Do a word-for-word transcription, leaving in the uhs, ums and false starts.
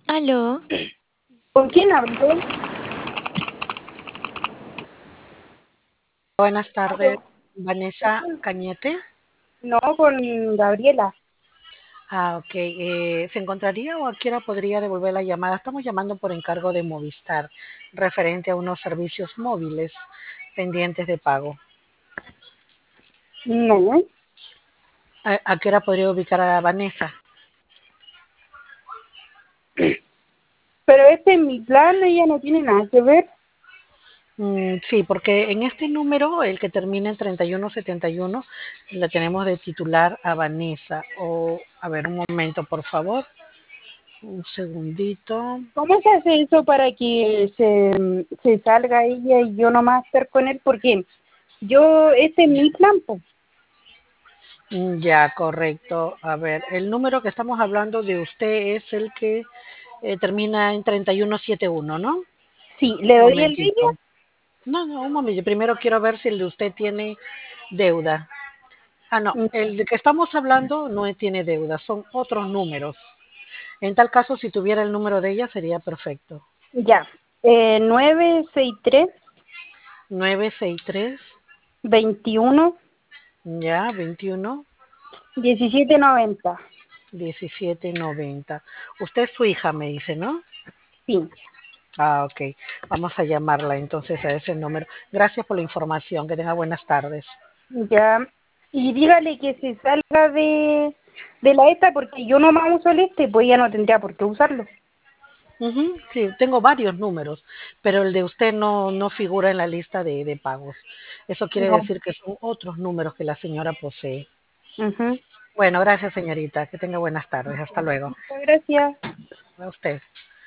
Aló, ¿Con quién hablo? Buenas tardes, Aló. Vanessa Cañete. No, con Gabriela. Ah, ok. Eh, ¿se encontraría o a qué hora podría devolver la llamada? Estamos llamando por encargo de Movistar, referente a unos servicios móviles pendientes de pago. No, ¿A, a qué hora podría ubicar a Vanessa? pero este es mi plan, ella no tiene nada que ver. Mm, sí, porque en este número, el que termina en treinta y uno setenta y uno, la tenemos de titular a Vanessa. O, a ver, un momento, por favor. Un segundito. ¿Cómo se hace eso para que se, se salga ella y yo nomás estar con él? Porque yo, este es mi plan, po. Mm, Ya, correcto. A ver, el número que estamos hablando de usted es el que eh, termina en treinta y uno setenta y uno, ¿no? Sí, le Un doy el de ella. momentito. No, no, un momento. Primero quiero ver si el de usted tiene deuda. Ah, no, el de que estamos hablando no tiene deuda, son otros números. En tal caso, si tuviera el número de ella, sería perfecto. Ya, eh, nueve seis tres, Nueve seis tres, veintiuno, ya, veintiuno, diecisiete noventa. diecisiete noventa. Usted es su hija, me dice, ¿no? Sí, Ah, ok. Vamos a llamarla entonces a ese número. Gracias por la información. Que tenga buenas tardes. ya. Y dígale que se salga de, de la esta porque yo nomás uso el este, pues ella no tendría por qué usarlo. Ujú, sí, tengo varios números, pero el de usted no, no figura en la lista de, de pagos. Eso quiere No. decir que son otros números que la señora posee. Ujú. Bueno, gracias, señorita. Que tenga buenas tardes. Hasta luego. Muchas gracias. A usted.